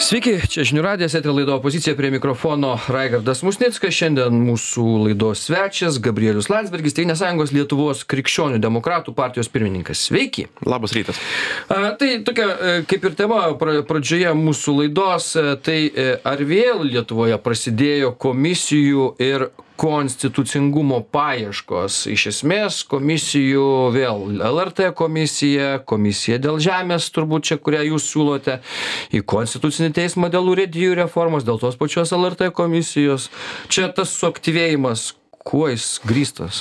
Sveiki, čia žinių radijas, eterio laido Opozicija, prie mikrofono Raigardas Musnickas. Šiandien mūsų laidos svečias Gabrielius Landsbergis, Tėvynės sąjungos Lietuvos krikščionių demokratų partijos pirmininkas. Sveiki. Labas rytas. Tai tokia kaip ir tema pradžioje mūsų laidos, tai ar vėl Lietuvoje prasidėjo komisijų ir konstitucingumo paieškos? Iš esmės komisijų vėl LRT komisija dėl žemės, turbūt čia, kurią jūs siūlote, į konstitucinį teismą dėl urėdijų reformos, dėl tos pačios LRT komisijos. Čia tas suaktyvėjimas, kuo jis grįstas?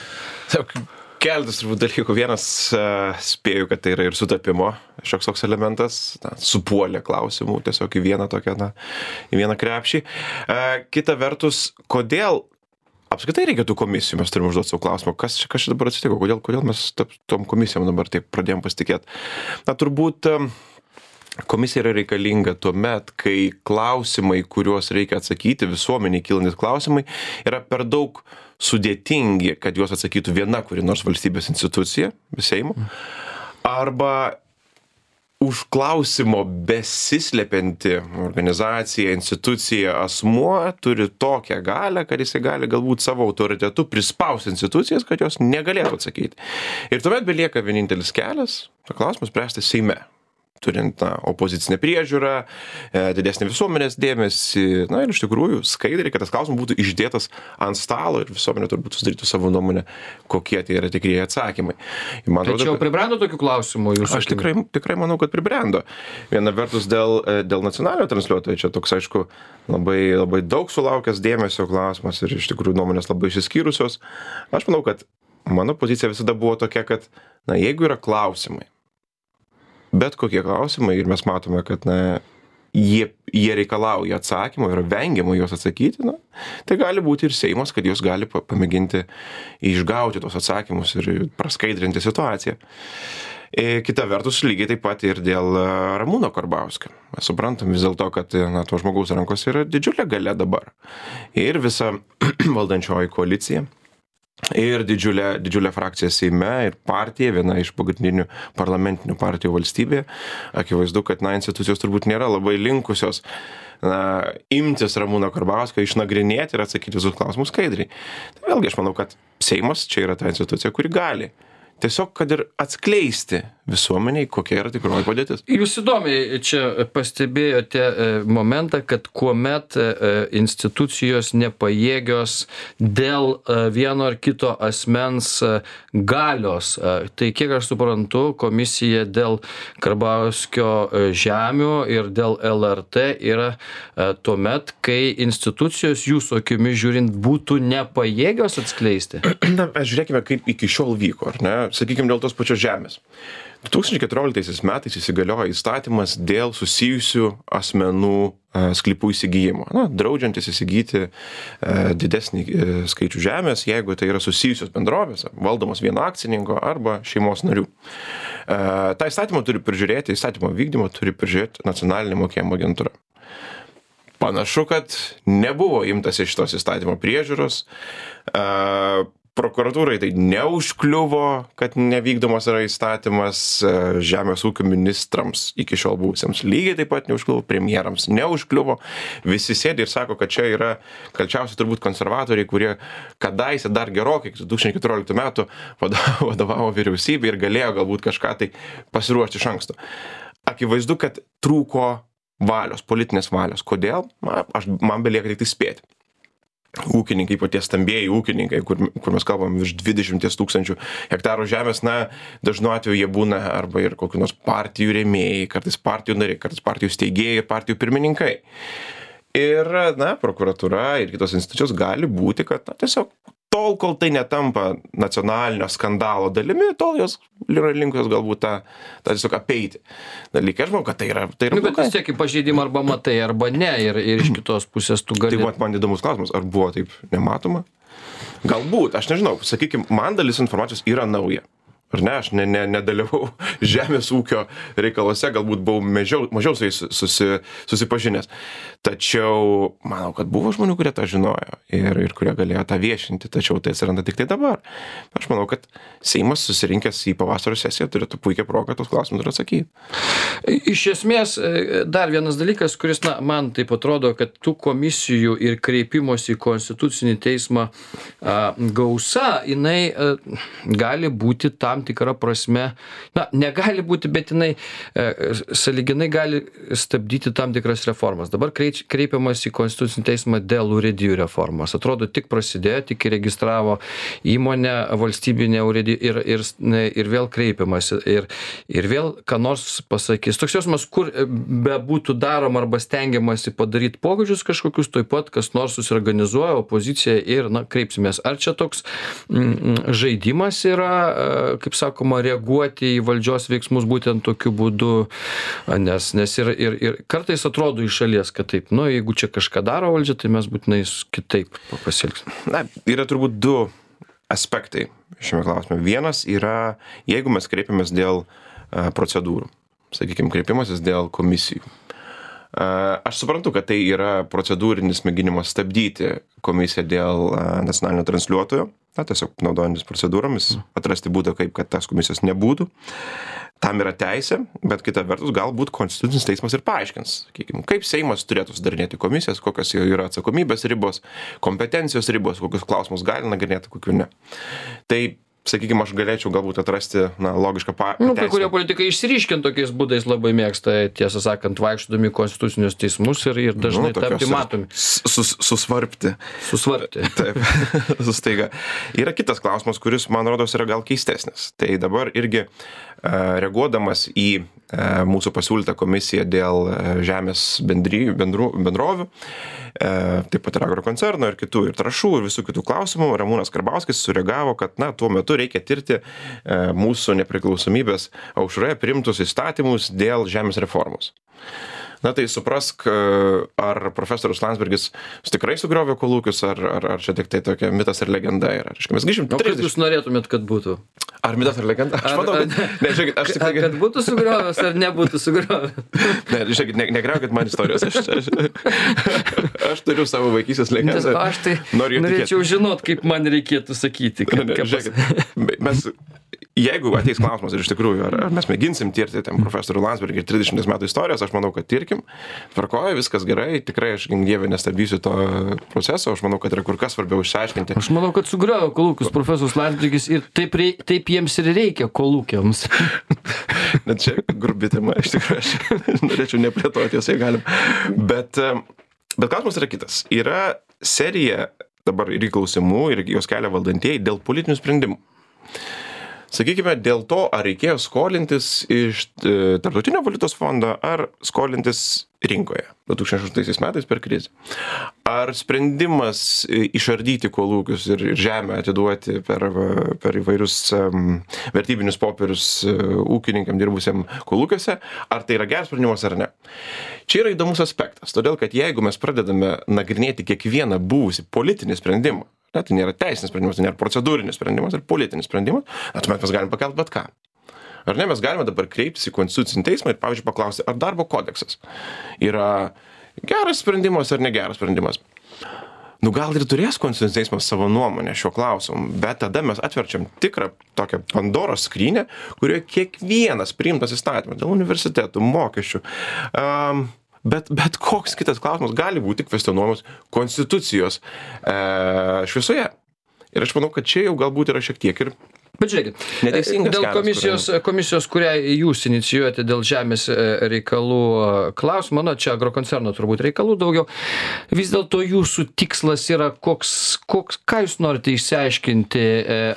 Keletas turbūt dalykų. Vienas, spėju, kad tai yra ir sutapimo šioks toks elementas, supuolė klausimų tiesiog į vieną tokią, į vieną krepšį. Kita vertus, kodėl apskritai reikia tų komisijų, mes turime užduoti savo klausimą, kas čia dabar atsitiko, kodėl mes tom komisijom dabar taip pradėjom pasitikėti. Turbūt komisija yra reikalinga tuomet, kai klausimai, kuriuos reikia atsakyti, visuomeniai kylantis klausimai, yra per daug sudėtingi, kad juos atsakytų viena kuri nors valstybės institucija, Seimo, arba už klausimo besislepianti organizacija, institucija, asmuo turi tokią galią, kad jisai gali galbūt savo autoritetu prispausti institucijas, kad jos negalėtų atsakyti. Ir tuomet belieka vienintelis kelias, klausimus spręsti Seime, turint opozicinę priežiūrą, didesnį visuomenės dėmesį, ir iš tikrųjų skaidriai, kad tas klausimas būtų išdėtas ant stalo ir visuomenė turbūt susidarytų savo nuomonę, kokie tai yra tikrieji atsakymai. Tačiau pribrendo tokių klausimų jūsų? Aš tikrai manau, kad pribrendo. Viena vertus dėl nacionalinio transliuotojo, čia toks, aišku, labai daug sulaukęs dėmesio klausimas ir iš tikrųjų nuomonės labai išsiskyrusios. Aš manau, kad mano pozicija visada buvo tokia, kad jeigu yra klausimai, bet kokie klausimai ir mes matome, kad jie reikalauja atsakymų ir vengiama juos atsakyti, tai gali būti ir Seimas, kad jos gali pamėginti išgauti tos atsakymus ir praskaidrinti situaciją. Kita vertus, lygiai taip pat ir dėl Ramūno Karbauskio. Mes suprantam vis dėlto, kad to žmogaus rankose yra didžiulė galia dabar. Ir visa valdančioji koalicija. Ir didžiulė frakcija Seime ir partija, viena iš pagrindinių parlamentinių partijų valstybėje. Akivaizdu, kad institucijos turbūt nėra labai linkusios imtis Ramūno Karbauskio, išnagrinėti ir atsakyti visus klausimus skaidriai. Tai vėlgi aš manau, kad Seimas čia yra ta institucija, kuri gali tiesiog, kad ir atskleisti visuomeniai, kokia yra tikroji padėtis. Jūs įdomiai čia pastebėjote momentą, kad kuomet institucijos nepajėgios dėl vieno ar kito asmens galios, tai kiek aš suprantu, komisija dėl Karbauskio žemių ir dėl LRT yra tuomet, kai institucijos jūsų akimis žiūrint būtų nepajėgios atskleisti? Žiūrėkime, kaip iki šiol vyko, ar ne? Sakykime, dėl tos pačios žemės. 2014 metais įsigaliojo įstatymas dėl susijusių asmenų sklypų įsigijimo, draudžiantis įsigyti didesnį skaičių žemės, jeigu tai yra susijusios bendrovės, valdomos vieno akcininko arba šeimos narių. Ta įstatymo vykdymą turi prižiūrėti nacionalinė mokėjimo agentūra. Panašu, kad nebuvo imtasi šitos įstatymo priežiūros. Prokuratūrai tai neužkliuvo, kad nevykdomas yra įstatymas, žemės ūkio ministrams iki šiol buvusiems lygiai taip pat neužkliuvo, premjerams neužkliuvo. Visi sėdi ir sako, kad čia yra kalčiausi turbūt konservatoriai, kurie kadaise dar gerokai, 2014 metų vadovavo vyriausybė ir galėjo galbūt kažką tai pasiruošti iš anksto. Akivaizdu, kad trūko valios, politinės valios. Kodėl? Man belieka tik tai spėti. Ūkininkai, paties stambieji ūkininkai, kur mes kalbam virš 20 000 hektarų žemės, dažnu atveju jie būna arba ir kokių nors partijų rėmėjai, kartais partijų nariai, kartais partijų steigėjai ir partijų pirmininkai. Ir, prokuratūra ir kitos institucijos gali būti, kad tiesiog tol, kol tai netampa nacionalinio skandalo dalimi, tol jos yra linkusios galbūt tą tiesiog apeiti dalyką. Aš manau, kad tai yra Bet vis tiek pažeidimą arba matai, arba ne, ir iš kitos pusės tu gali. Tai man įdomus klausimas, ar buvo taip nematoma? Galbūt, aš nežinau, sakykime, man dalis informacijos yra nauja. Ar ne, aš nedalyvau žemės ūkio reikaluose, galbūt buvau mažiau su jais susipažinęs. Tačiau manau, kad buvo žmonių, kurie tą žinojo ir kurie galėjo tą viešinti, tačiau tai atsiranda tik tai dabar. Aš manau, kad Seimas susirinkęs į pavasario sesiją turėtų puikią progą tos klausimus ir atsakyti. Iš esmės, dar vienas dalykas, kuris, man taip atrodo, kad tų komisijų ir kreipimosi į Konstitucinį teismą gausa, jinai gali būti tam tikrą prasme, negali būti, bet jinai sąlyginai gali stabdyti tam tikras reformas. Dabar kreipiamas į Konstitucinį teismą dėl urėdijų reformos. Atrodo, tik prasidėjo, tik įregistravo įmonę valstybinę urėdiją ir vėl kreipiamas. Ir vėl ką nors pasakys. Toks jausmas, kur be būtų daroma arba stengiamasi padaryti pokyčius kažkokius, tuoj pat kas nors susiorganizuoja opozicija ir, kreipsimės. Ar čia toks žaidimas yra, kaip sakoma, reaguoti į valdžios veiksmus būtent tokiu būdu, nes ir kartais atrodo iš šalies, kad taip, jeigu čia kažką daro valdžia, tai mes būtinai kitaip pasielgsim. Yra turbūt du aspektai šiame klausime. Vienas yra, jeigu mes kreipiamės dėl procedūrų, sakykime, kreipimasis dėl komisijų. Aš suprantu, kad tai yra procedūrinis mėginimas stabdyti komisiją dėl nacionalinio transliuotojo, tiesiog naudojantis procedūromis, atrasti būdą, kaip kad tas komisijos nebūtų. Tam yra teisė, bet kita vertus galbūt Konstitucinis teismas ir paaiškins, sakykime, kaip Seimas turėtų sudarinėti komisijas, kokios jo yra atsakomybės ribos, kompetencijos ribos, kokius klausimus gali nagrinėti, kokių ne. Tai sakykime, aš galėčiau galbūt atrasti logišką pateisinimą. Kai kurie politikai išsiryškint tokiais būdais labai mėgsta, tiesą sakant, vaikščiodami Konstitucinius teismus ir dažnai tapti matomi. Susvarpti. Taip, sustaiga. Yra kitas klausimas, kuris, man rodos, yra gal keistesnis. Tai dabar irgi reaguodamas į mūsų pasiūlytą komisiją dėl žemės bendrovių, taip pat ir agrokoncerno ir kitų, ir trąšų, ir visų kitų klausimų, Ramūnas Karbauskis sureagavo, kad tuo metu reikia tirti mūsų nepriklausomybės aušroje priimtus įstatymus dėl žemės reformos. Tai suprask, ar profesorius Landsbergis tikrai sugriovė kolūkius, ar čia tik tai tokia mitas ir legenda yra. Mes grįžim 30. O kaip jūs norėtumėt, kad būtų? Ar mitas ar legenda? Aš manau, kad būtų sugriovęs ar nebūtų sugriovęs? Negriaukit man istorijos. Aš turiu savo vaikystės legendą. Aš tai norėčiau žinot, kaip man reikėtų sakyti. Jeigu ateis klausimas ir iš tikrųjų, ar mes mėginsim tirti ten profesorių Landsbergį ir 30 metų istorijos, aš manau, kad tirkim. Tvarkoja, viskas gerai, tikrai aš gink dievę nestabdysiu to proceso, aš manau, kad yra kur kas svarbiau išsiaiškinti. Aš manau, kad sugriovė kolūkius profesorius Landsbergis ir taip jiems ir reikia kolūkiams. Net čia grubi tema, iš tikrųjų, aš norėčiau neplėtoti, josai galim. Bet klausimas yra kitas. Yra serija dabar ir klausimų, ir jos kelia valdantieji dėl politinių sprendimų. Sakykime, dėl to, ar reikėjo skolintis iš Tarptautinio valiutos fondo, ar skolintis rinkoje 2008 metais per krizę. Ar sprendimas išardyti kolūkius ir žemę atiduoti per įvairius vertybinius popierius ūkininkam dirbusiam kolūkiuose, ar tai yra geras sprendimas ar ne. Čia yra įdomus aspektas, todėl kad jeigu mes pradedame nagrinėti kiekvieną buvusį politinį sprendimą, tai nėra teisinis sprendimas, tai nėra procedūrinis sprendimas ir politinis sprendimas, tuomet mes galime pakelti bet ką. Ar ne, mes galime dabar kreiptis į Konstitucinį teismą ir, pavyzdžiui, paklausti, ar darbo kodeksas yra geras sprendimas ar negeras sprendimas. Gal ir turės Konstitucinis teismas savo nuomonę šiuo klausimu, bet tada mes atverčiam tikrą tokią Pandoros skrynę, kurioje kiekvienas priimtas įstatymas dėl universitetų, mokesčių, bet koks kitas klausimas gali būti kvestionuojamas Konstitucijos šviesoje. Ir aš manau, kad čia jau galbūt yra šiek tiek ir Bet žiūrėkit, dėl komisijos, kurią jūs inicijuojate dėl žemės reikalų klausimą, čia agrokoncerno turbūt reikalų daugiau, vis dėlto jūsų tikslas yra ką jūs norite išsiaiškinti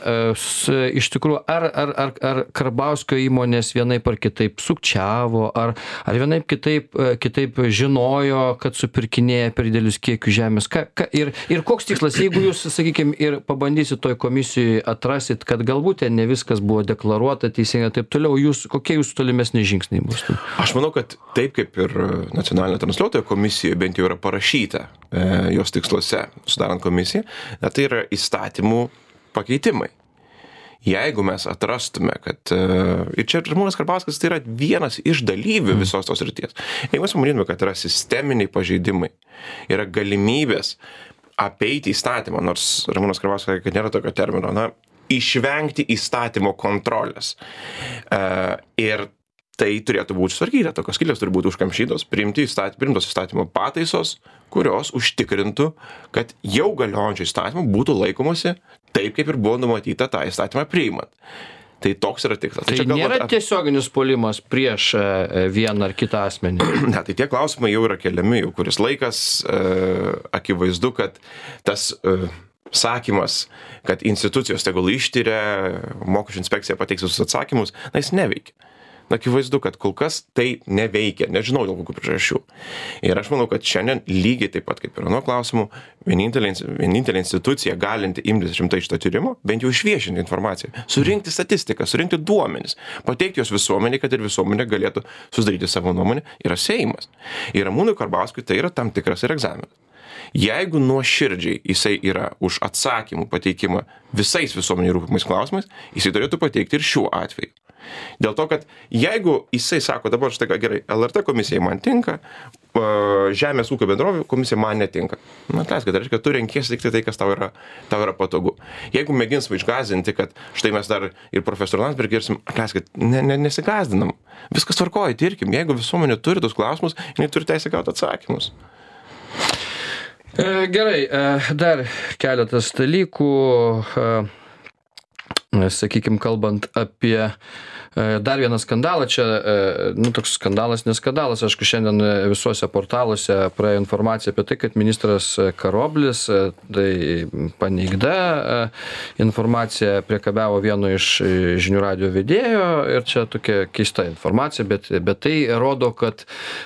iš tikrųjų, ar Karbauskio įmonės vienaip ar kitaip sukčiavo, ar vienaip kitaip žinojo, kad supirkinėja per didelius kiekius žemės. Ir koks tikslas, jeigu jūs, sakykime, ir pabandysit toj komisijoje atrasit, kad galbūt ten ne viskas buvo deklaruota teisingai, taip toliau, kokie jūsų tolimesni žingsniai bus? Aš manau, kad taip kaip ir nacionalinio transliuotojo komisijoje bent jau yra parašyta jos tiksluose, sudarant komisiją, tai yra įstatymų pakeitimai. Jeigu mes atrastume, kad ir čia Ramūnas Karbauskis tai yra vienas iš dalyvių visos tos srities. Jeigu mes manytume, kad yra sisteminiai pažeidimai, yra galimybės apeiti įstatymą, nors Ramūnas Karbauskis sakė, kad nėra tokio termino, išvengti įstatymo kontrolės. Ir tai turėtų būti sutvarkyta, tokios skylės turi būti užkamšytos, priimtos įstatymo pataisos, kurios užtikrintų, kad jau galiojančio įstatymo būtų laikomasi taip, kaip ir buvo numatyta tą įstatymą priimant. Tai toks yra tikslas. Tai nėra tiesioginis puolimas prieš vieną ar kitą asmenį. Ne, tai tie klausimai jau yra keliami, jau kuris laikas, akivaizdu, kad tas sakymas, kad institucijos tegul ištiria, mokesčių inspekcija pateiks visus atsakymus, jis neveikia. Akivaizdu, kad kol kas tai neveikia, nežinau dėl kokių priežasčių. Ir aš manau, kad šiandien lygiai taip pat kaip ir nuo klausimų, vienintelė institucija galinti imtis rimtai šito tyrimo, bent jau išviešinti informaciją, surinkti statistiką, surinkti duomenis, pateikti jos visuomenį, kad ir visuomenė galėtų susidaryti savo nuomonę, yra Seimas. Ir Ramūnui Karbauskiui tai yra tam tikras ir egzaminas. Jeigu nuoširdžiai jisai yra už atsakymų pateikimą visais visuomeniai rūpimais klausimais, jisai turėtų pateikti ir šiuo atveju. Dėl to, kad jeigu jisai sako dabar štai gerai, LRT komisijai man tinka, Žemės ūkio bendrovių komisija man netinka. Atleiskit, tai reiškia, tu renkiesi tik tai, kas tau yra patogu. Jeigu mėginsime išgąsdinti, kad štai mes dar ir profesorių Landsbergį girsim, atleiskit, nesigazdinam. Viskas tvarkoja, tirkim. Jeigu visuomenė turi tus klausimus, jinai turi teisę gauti atsakymus. Gerai, dar keletas dalykų, sakykime, kalbant apie dar vieną skandalą, čia, toks skandalas, neskandalas, aišku, šiandien visuose portaluose praėjo informacija apie tai, kad ministras Karoblis, tai paneigda informacija, priekabiavo vieno iš žinių radijo vedėjo ir čia tokia keista informacija, bet tai rodo, kad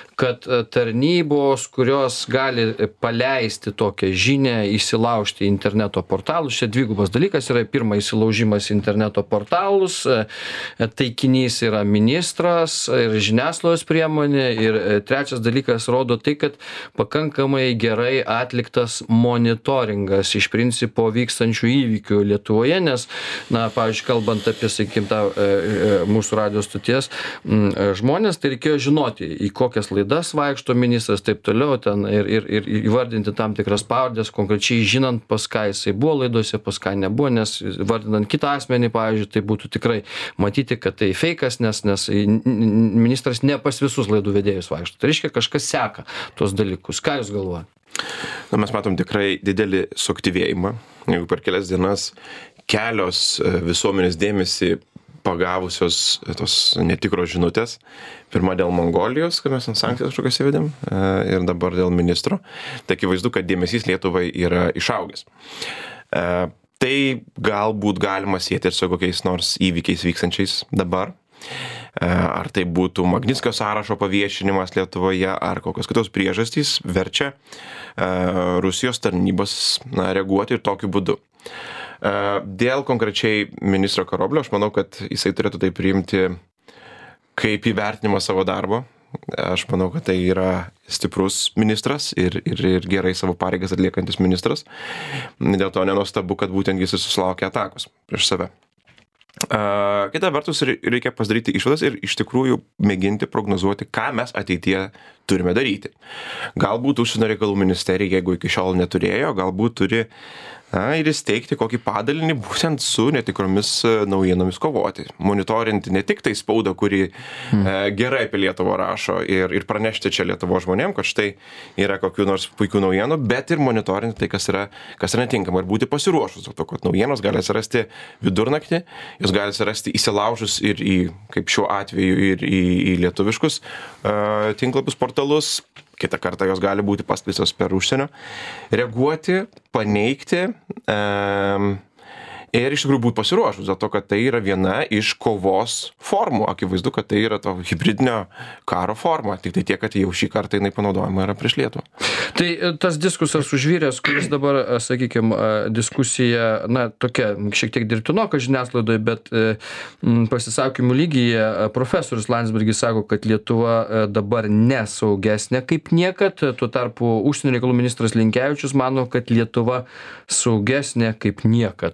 tarnybos, kurios gali paleisti tokią žinią, įsilaužti į interneto portalus, čia dvigubas dalykas yra, pirma, įsilaužimas į interneto portalus, taikinys yra ministras ir žiniasklaidos priemonė, ir trečias dalykas rodo tai, kad pakankamai gerai atliktas monitoringas iš principo vykstančių įvykių Lietuvoje, nes, pavyzdžiui, kalbant apie, sakykime, tą mūsų radijos stoties žmonės, tai reikėjo žinoti, į kokias laidas vaikšto ministras, taip toliau, ten ir įvardinti tam tikras pavardės, konkrečiai žinant, pas ką jisai buvo laidose, pas ką nebuvo, nes vardinant kitą asmenį, pavyzdžiui, tai būtų tikrai matyti, kad tai feikas, nes ministras ne pas visus laidų vedėjus vaikšto. Tai reiškia, kažkas seka tuos dalykus. Ką jūs galvojate? Mes matom tikrai didelį suaktyvėjimą. Jeigu per kelias dienas kelios visuomenės dėmesį pagavusios tos netikros žinutės. Pirma dėl Mongolijos, kad mes sankcijas kažkokias įvedėm, ir dabar dėl ministro. Tai akivaizdu, kad dėmesys Lietuvai yra išaugęs. Tai galbūt galima sieti ir su kokiais nors įvykiais vykstančiais dabar. Ar tai būtų Magnitskio sąrašo paviešinimas Lietuvoje, ar kokios kitos priežastys verčia Rusijos tarnybos reaguoti ir tokiu būdu. Dėl konkrečiai ministro Karoblio, aš manau, kad jisai turėtų tai priimti kaip įvertinimą savo darbo. Aš manau, kad tai yra stiprus ministras ir gerai savo pareigas atliekantis ministras. Dėl to nenuostabu, kad būtent jis susilaukė atakos prieš save. Kita vertus, reikia pasidaryti išvadas ir iš tikrųjų mėginti prognozuoti, ką mes ateityje turime daryti. Galbūt užsienio reikalų ministerija, jeigu iki šiol neturėjo, galbūt turi ir įsteigti kokį padalinį būtent su netikromis naujienomis kovoti. Monitorinti ne tik tai spaudą, kuri gerai apie Lietuvą rašo ir pranešti čia Lietuvos žmonėm, kad štai yra kokių nors puikių naujienų, bet ir monitorinti tai, kas yra netinkama ir būti pasiruošus. Dėl to, kad naujienos gali atsirasti vidurnaktį, jos gali atsirasti įsilaužus ir į, kaip šiuo atveju, ir į lietuviškus tinklapius portalus. Kitą kartą jos gali būti paskleistos per užsienio. Reaguoti, paneigti ir iš tikrųjų būti pasiruošus, dėl to, kad tai yra viena iš kovos formų. Akivaizdu, kad tai yra to hibridinio karo forma. Tik tai tiek, kad jau šį kartą jinai panaudojama yra prieš Lietuvą. Tai tas diskusas užvyręs, kuris dabar, sakykime, diskusija, tokia šiek tiek dirbtinoka žiniasklaidoje, bet pasisakymų lygyje profesorius Landsbergis sako, kad Lietuva dabar nesaugesnė kaip niekad. Tuo tarpu užsienio reikalų ministras Linkevičius mano, kad Lietuva saugesnė kaip niekad. Tai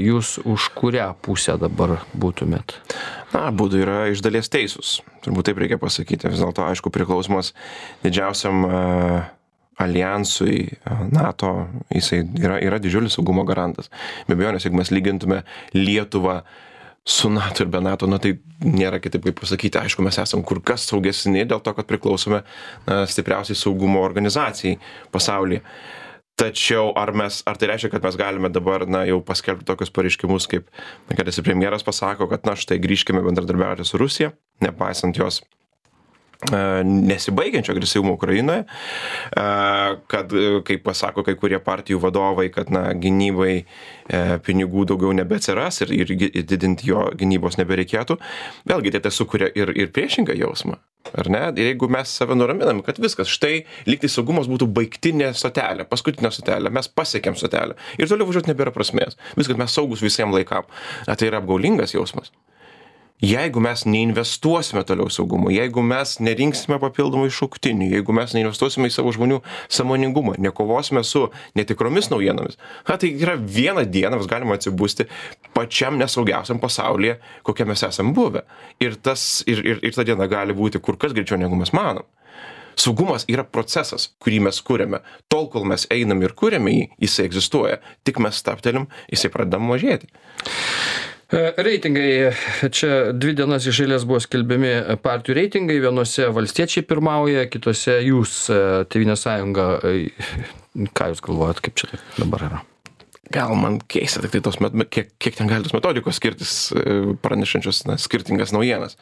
jūs už kurią pusę dabar būtumėt? Na, abudu yra iš dalies teisūs. Turbūt taip reikia pasakyti. Vis dėlto, aišku, priklausomas didžiausiam alijansui NATO, jisai yra didžiulis saugumo garantas. Be abejonės, jeigu mes lygintume Lietuvą su NATO ir be NATO, na tai nėra kitaip kaip pasakyti. Aišku, mes esam kur kas saugesni dėl to, kad priklausome stipriausiai saugumo organizacijai pasaulyje. Tačiau ar tai reiškia, kad mes galime dabar jau paskelbti tokius pareiškimus, kaip kad esi premjeras pasako, kad štai grįžkime bendradarbiauti su Rusija, nepaisant jos nesibaigiančio agresyvumo Ukrainoje, kad, kaip pasako kai kurie partijų vadovai, kad gynybai pinigų daugiau nebeatsiras ir didinti jo gynybos nebereikėtų. Vėlgi tai sukuria ir priešingą jausmą. Ar ne? Ir jeigu mes save nuraminame, kad viskas, štai lygtai saugumas būtų baigtinė stotelė, paskutinė stotelė, mes pasiekėm stotelę ir toliau važiuoti nebėra prasmės. Viskas, mes saugus visiems laikam. Tai yra apgaulingas jausmas. Jeigu mes neinvestuosime toliau saugumo, jeigu mes nerinksime papildomų šauktinių, jeigu mes neinvestuosime į savo žmonių sąmoningumą, nekovosime su netikromis naujienomis, tai yra vieną dieną mes galime atsibusti pačiam nesaugiausiam pasaulyje, kokie mes esam buvę. Ir ta diena gali būti kur kas greičiau, negu mes manom. Saugumas yra procesas, kurį mes kuriame. Tol, kol mes einam ir kuriame jį, jisai egzistuoja. Tik mes staptelim, jisai pradeda mažėti. Reitingai. Čia 2 dienas iš eilės buvo skelbiami partijų reitingai. Vienose valstiečiai pirmauja, kitose jūs, Tėvynės sąjunga. Ką jūs galvojat, kaip čia dabar yra? Gal man keista, tik tai tos kiek ten gali tos metodikos skirtis, pranešančios skirtingas naujienas.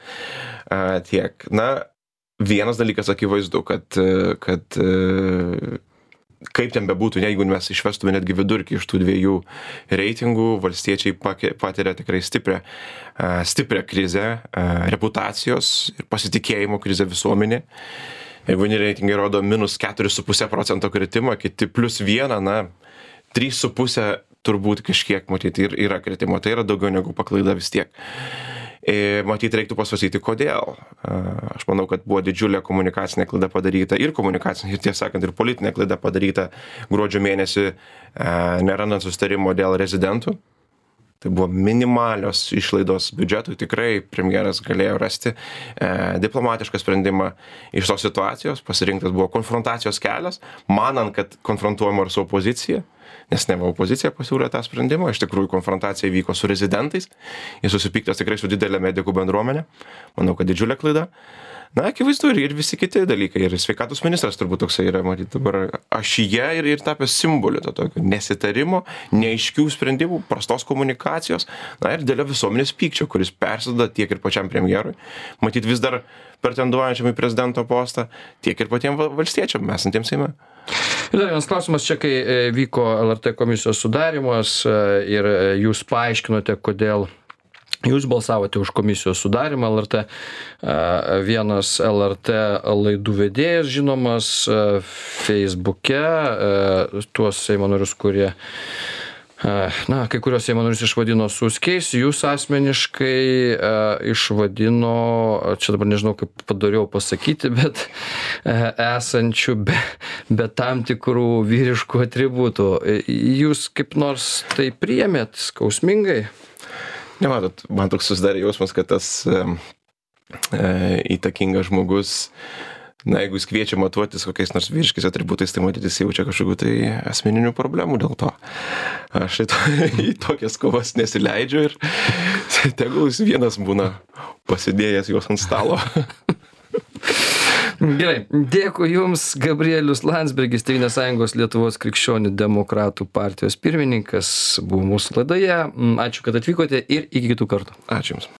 Vienas dalykas akivaizdu, kad kaip ten bebūtų, jeigu mes išvestume netgi vidurkį iš tų 2 reitingų, valstiečiai patiria tikrai stiprią krizę, reputacijos ir pasitikėjimo krizę visuomenė. Jeigu vieni reitingai rodo -4,5% kritimą, kiti +1, 3,5 turbūt kažkiek matyti ir yra kritimo. Tai yra daugiau negu paklaida vis tiek. Matyt, reiktų pasvarstyti, kodėl. Aš manau, kad buvo didžiulė komunikacinė klaida padaryta ir komunikacinė, ir tiesą sakant, ir politinė klaida padaryta gruodžio mėnesį, nerandant susitarimo dėl rezidentų. Tai buvo minimalios išlaidos biudžetui, tikrai premjeras galėjo rasti diplomatišką sprendimą iš tos situacijos, pasirinktas buvo konfrontacijos kelias, manant, kad konfrontuojama ir su opozicija, nes ne opozicija pasiūlė tą sprendimą, iš tikrųjų konfrontacija vyko su rezidentais, jis susipyktas tikrai su didelė medikų bendruomenė, manau, kad didžiulė klaida. Akivaizdu ir visi kiti dalykai, ir sveikatos ministras turbūt toksai yra, matyti, dabar ašyje ir tapęs simboliu to tokio nesitarimo, neaiškių sprendimų, prastos komunikacijos, ir dėlio visuomenės pykčio, kuris persideda tiek ir pačiam premjerui, matyti vis dar pretenduojančiam į prezidento postą, tiek ir patiems valstiečiam esantiems Seime. Ir dar vienas klausimas, čia kai vyko LRT komisijos sudarimas ir jūs paaiškinote, kodėl jūs balsavote už komisijos sudarimą LRT. Vienas LRT laidų vedėjas žinomas Facebook'e, tuos Seimo narius, kurie kai kurios Seimo narius išvadino suskiais, jūs asmeniškai išvadino, čia dabar nežinau, kaip padariau pasakyti, bet esančių be tam tikrų vyriškų atributų. Jūs kaip nors tai priėmėt skausmingai? Nematot, man toks susidarė jausmas, kad tas įtakingas žmogus, jeigu jis kviečia matuotis kokiais nors vyriškais atributais, tai matyti, jis jaučia kažkokių tai asmeninių problemų dėl to. Aš į tokias kovas nesileidžiu ir tegul jis vienas būna pasidėjęs juos ant stalo. Gerai, dėkui Jums, Gabrielius Landsbergis, Tėvynės sąjungos Lietuvos krikščionių demokratų partijos pirmininkas, buvo mūsų laidoje. Ačiū, kad atvykote ir iki kitų kartų. Ačiū Jums.